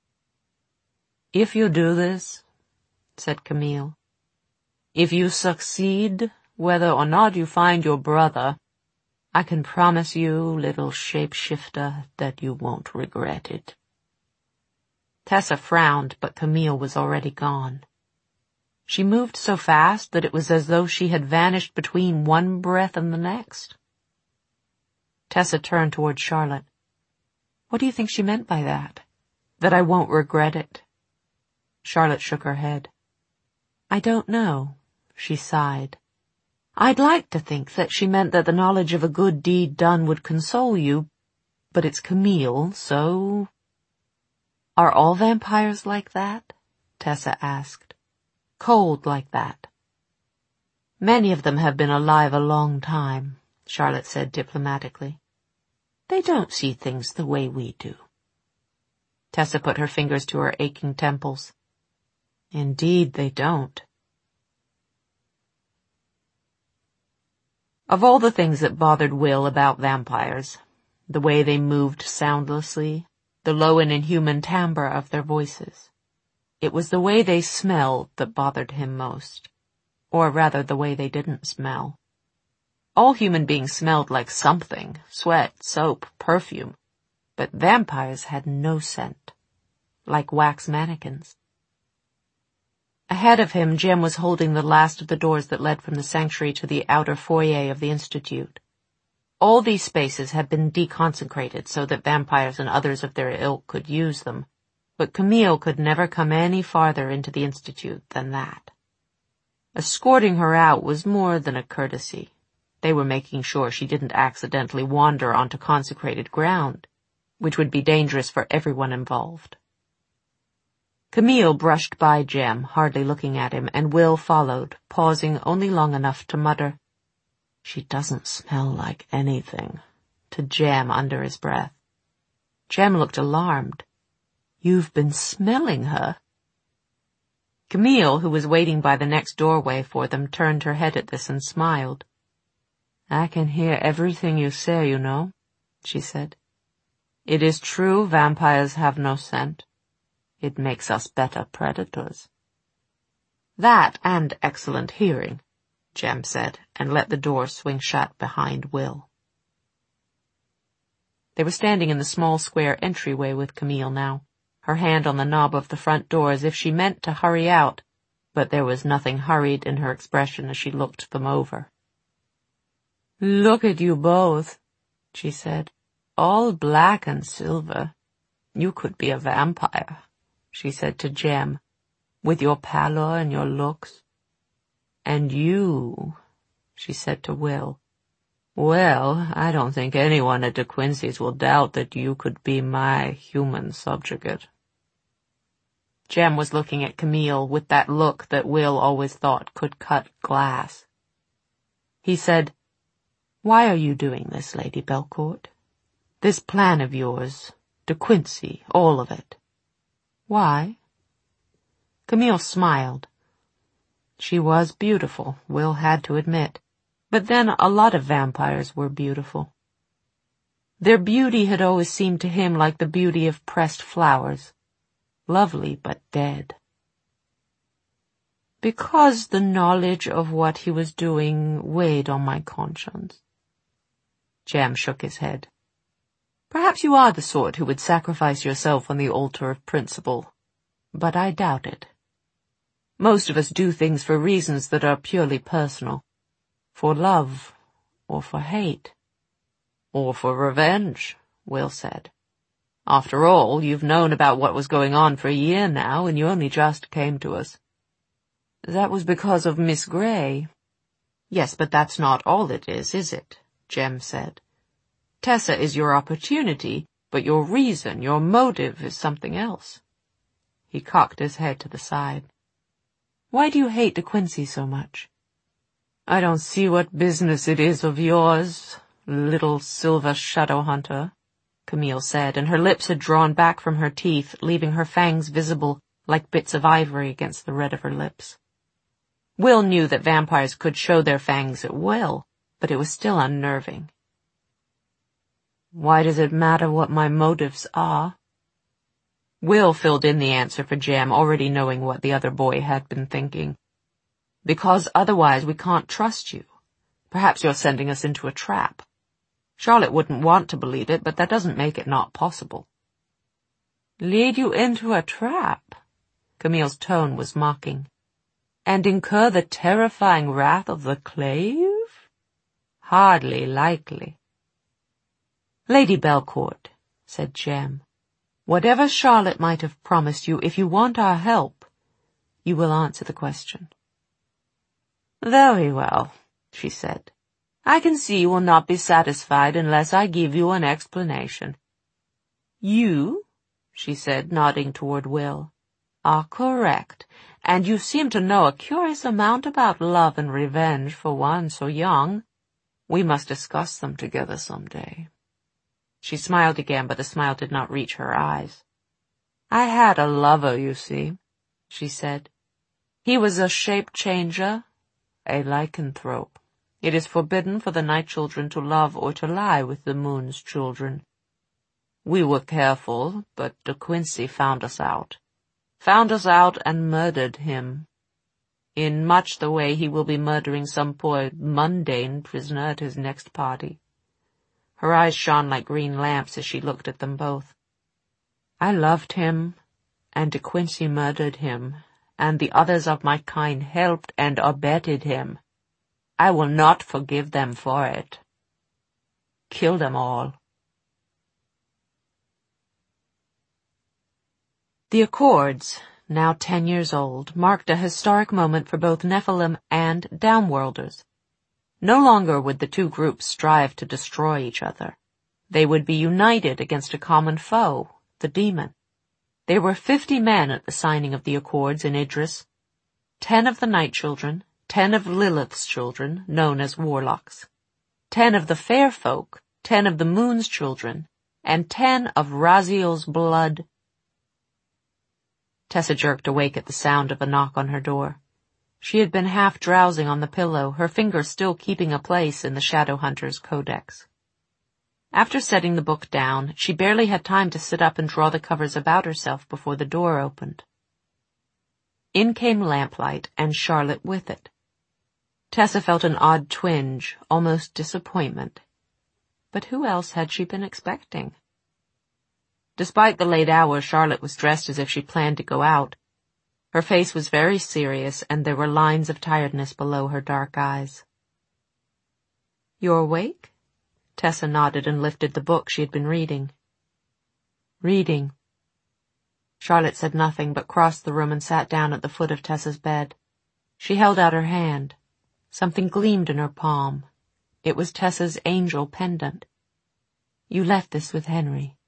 [SPEAKER 1] If you do this, said Camille, if you succeed, whether or not you find your brother, I can promise you, little shape-shifter, that you won't regret it. Tessa frowned, but Camille was already gone. She moved so fast that it was as though she had vanished between one breath and the next. Tessa turned toward Charlotte. What do you think she meant by that? That I won't regret it? Charlotte shook her head. I don't know, she sighed. I'd like to think that she meant that the knowledge of a good deed done would console you, but it's Camille, so... Are all vampires like that? Tessa asked. Cold like that. Many of them have been alive a long time, Charlotte said diplomatically. They don't see things the way we do. Tessa put her fingers to her aching temples. Indeed they don't. Of all the things that bothered Will about vampires, the way they moved soundlessly, the low and inhuman timbre of their voices, it was the way they smelled that bothered him most, or rather the way they didn't smell. All human beings smelled like something, sweat, soap, perfume, but vampires had no scent, like wax mannequins. Ahead of him, Jem was holding the last of the doors that led from the sanctuary to the outer foyer of the Institute. All these spaces had been deconsecrated so that vampires and others of their ilk could use them, but Camille could never come any farther into the Institute than that. Escorting her out was more than a courtesy. They were making sure she didn't accidentally wander onto consecrated ground, which would be dangerous for everyone involved. Camille brushed by Jem, hardly looking at him, and Will followed, pausing only long enough to mutter, "She doesn't smell like anything," to Jem under his breath. Jem looked alarmed. "You've been smelling her?" Camille, who was waiting by the next doorway for them, turned her head at this and smiled. "I can hear everything you say, you know," she said. "It is true vampires have no scent. It makes us better predators." "That and excellent hearing," Jem said, and let the door swing shut behind Will. They were standing in the small square entryway with Camille now, her hand on the knob of the front door as if she meant to hurry out, but there was nothing hurried in her expression as she looked them over. "Look at you both," she said, "all black and silver. You could be a vampire," she said to Jem, "with your pallor and your looks. And you," she said to Will, Well, I don't think anyone at De Quincey's will doubt that you could be my human subjugate. Jem was looking at Camille with that look that Will always thought could cut glass. He said, "Why are you doing this, Lady Belcourt? This plan of yours, De Quincey, all of it. Why?" Camille smiled. She was beautiful, Will had to admit, but then a lot of vampires were beautiful. Their beauty had always seemed to him like the beauty of pressed flowers, lovely but dead. Because the knowledge of what he was doing weighed on my conscience. Jem shook his head. Perhaps you are the sort who would sacrifice yourself on the altar of principle, but I doubt it. Most of us do things for reasons that are purely personal, for love, or for hate, or for revenge, Will said. After all, you've known about what was going on for a year now, and you only just came to us. That was because of Miss Grey. Yes, but that's not all it is it? Jem said. Tessa is your opportunity, but your reason, your motive is something else. He cocked his head to the side. Why do you hate De Quincey so much? I don't see what business it is of yours, little silver shadow hunter, Camille said, and her lips had drawn back from her teeth, leaving her fangs visible like bits of ivory against the red of her lips. Will knew that vampires could show their fangs at will, but it was still unnerving. Why does it matter what my motives are? Will filled in the answer for Jem, already knowing what the other boy had been thinking. Because otherwise we can't trust you. Perhaps you're sending us into a trap. Charlotte wouldn't want to believe it, but that doesn't make it not possible. Lead you into a trap? Camille's tone was mocking. And incur the terrifying wrath of the Clave? Hardly likely. Lady Belcourt, said Jem, whatever Charlotte might have promised you, if you want our help, you will answer the question. Very well, she said. I can see you will not be satisfied unless I give you an explanation. You, she said, nodding toward Will, are correct, and you seem to know a curious amount about love and revenge for one so young. We must discuss them together some day. She smiled again, but the smile did not reach her eyes. I had a lover, you see, she said. He was a shape-changer, a lycanthrope. It is forbidden for the Night Children to love or to lie with the Moon's children. We were careful, but De Quincey found us out and murdered him, in much the way he will be murdering some poor mundane prisoner at his next party. Her eyes shone like green lamps as she looked at them both. I loved him, and De Quincey murdered him, and the others of my kind helped and abetted him. I will not forgive them for it. Kill them all. The Accords, now 10 years old, marked a historic moment for both Nephilim and Downworlders. No longer would the two groups strive to destroy each other. They would be united against a common foe, the demon. There were 50 men at the signing of the Accords in Idris, 10 of the Night Children, 10 of Lilith's children, known as warlocks, 10 of the Fair Folk, 10 of the Moon's children, and 10 of Raziel's blood. Tessa jerked awake at the sound of a knock on her door. She had been half drowsing on the pillow, her finger still keeping a place in the Shadowhunter's codex. After setting the book down, she barely had time to sit up and draw the covers about herself before the door opened. In came lamplight, and Charlotte with it. Tessa felt an odd twinge, almost disappointment. But who else had she been expecting? Despite the late hour, Charlotte was dressed as if she planned to go out. Her face was very serious, and there were lines of tiredness below her dark eyes. You're awake? Tessa nodded and lifted the book she had been reading. Reading. Charlotte said nothing, but crossed the room and sat down at the foot of Tessa's bed. She held out her hand. Something gleamed in her palm. It was Tessa's angel pendant. "You left this with Henry."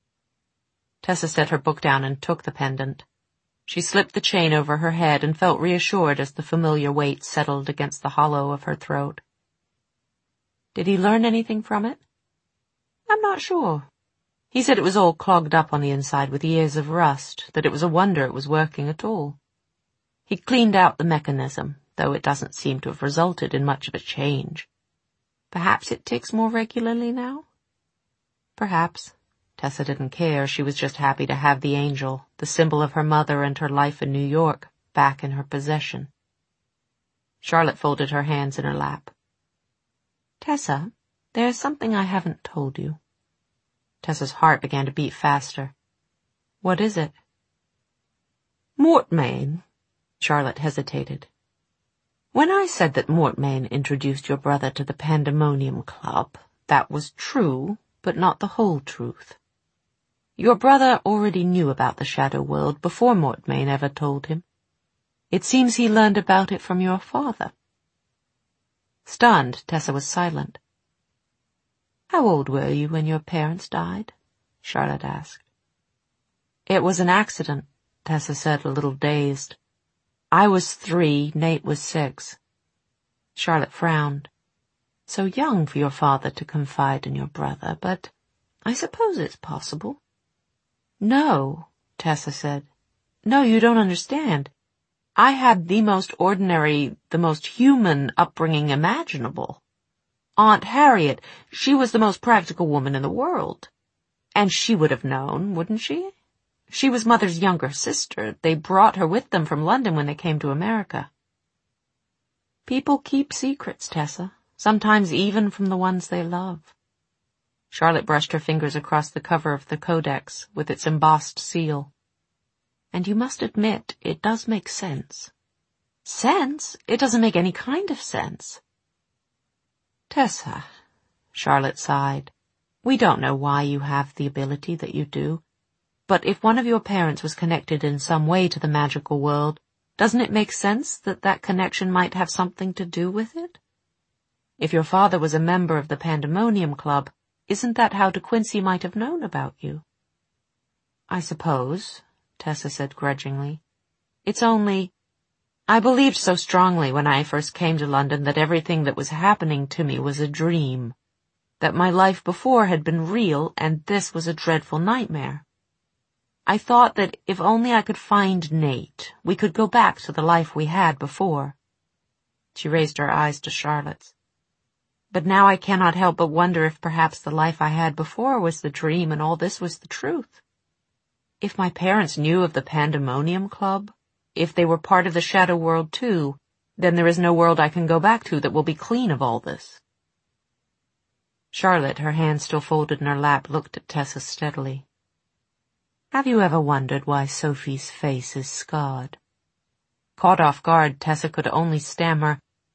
[SPEAKER 1] Tessa set her book down and took the pendant. She slipped the chain over her head and felt reassured as the familiar weight settled against the hollow of her throat. "Did he learn anything from it?" "I'm not sure. He said it was all clogged up on the inside with years of rust, that it was a wonder it was working at all. He cleaned out the mechanism, though it doesn't seem to have resulted in much of a change. Perhaps it ticks more regularly now?" Perhaps. Tessa didn't care. She was just happy to have the angel, the symbol of her mother and her life in New York, back in her possession. Charlotte folded her hands in her lap. "Tessa, there's something I haven't told you." Tessa's heart began to beat faster. "What is it?" "Mortmain." Charlotte hesitated. "When I said that Mortmain introduced your brother to the Pandemonium Club, that was true, but not the whole truth. Your brother already knew about the Shadow World before Mortmain ever told him. It seems he learned about it from your father." Stunned, Tessa was silent. "How old were you when your parents died?" Charlotte asked. "It was an accident," Tessa said, a little dazed. "I was 3, Nate was 6. Charlotte frowned. "So young for your father to confide in your brother, but I suppose it's possible." "No," Tessa said. "No, you don't understand. I had the most ordinary, the most human upbringing imaginable. Aunt Harriet, she was the most practical woman in the world. And she would have known, wouldn't she? She was Mother's younger sister. They brought her with them from London when they came to America." "People keep secrets, Tessa, sometimes even from the ones they love." Charlotte brushed her fingers across the cover of the codex with its embossed seal. "And you must admit, it does make sense." "Sense? It doesn't make any kind of sense." "Tessa," Charlotte sighed, "we don't know why you have the ability that you do, but if one of your parents was connected in some way to the magical world, doesn't it make sense that that connection might have something to do with it? If your father was a member of the Pandemonium Club, isn't that how De Quincey might have known about you?" "I suppose," Tessa said grudgingly. "It's only, I believed so strongly when I first came to London that everything that was happening to me was a dream, that my life before had been real and this was a dreadful nightmare. I thought that if only I could find Nate, we could go back to the life we had before." She raised her eyes to Charlotte's. "But now I cannot help but wonder if perhaps the life I had before was the dream and all this was the truth. If my parents knew of the Pandemonium Club, if they were part of the Shadow World too, then there is no world I can go back to that will be clean of all this." Charlotte, her hands still folded in her lap, looked at Tessa steadily. "Have you ever wondered why Sophie's face is scarred?" Caught off guard, Tessa could only stammer,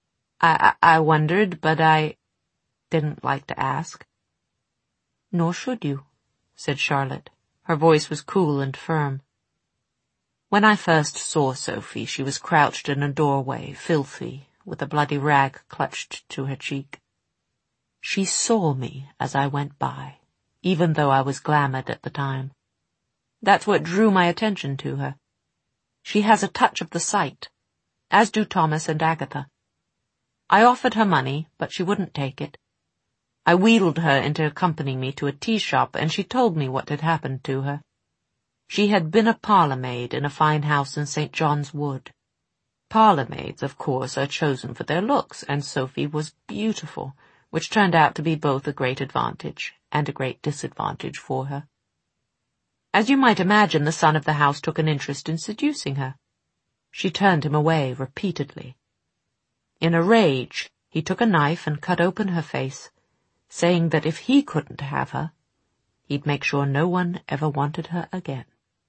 [SPEAKER 1] I wondered, but I didn't like to ask." "Nor should you," said Charlotte. Her voice was cool and firm. "When I first saw Sophie, she was crouched in a doorway, filthy, with a bloody rag clutched to her cheek. She saw me as I went by, even though I was glamoured at the time. That's what drew my attention to her. She has a touch of the sight, as do Thomas and Agatha. I offered her money, but she wouldn't take it. I wheedled her into accompanying me to a tea shop, and she told me what had happened to her. She had been a parlour-maid in a fine house in St. John's Wood. Parlour-maids, of course, are chosen for their looks, and Sophie was beautiful, which turned out to be both a great advantage and a great disadvantage for her. As you might imagine, the son of the house took an interest in seducing her. She turned him away repeatedly. In a rage, he took a knife and cut open her face, saying that if he couldn't have her, he'd make sure no one ever wanted her again."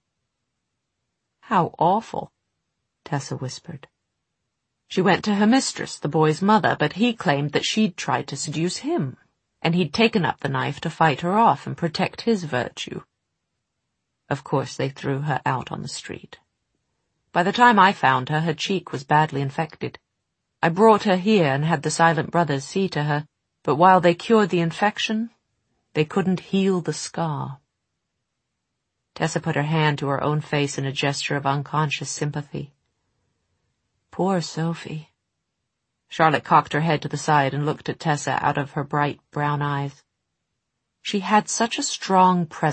[SPEAKER 1] "How awful," Tessa whispered. "She went to her mistress, the boy's mother, but he claimed that she'd tried to seduce him, and he'd taken up the knife to fight her off and protect his virtue. Of course they threw her out on the street. By the time I found her, her cheek was badly infected. I brought her here and had the Silent Brothers see to her, But while they cured the infection, they couldn't heal the scar. Tessa put her hand to her own face in a gesture of unconscious sympathy. Poor Sophie. Charlotte cocked her head to the side and looked at Tessa out of her bright brown eyes. She had such a strong presence.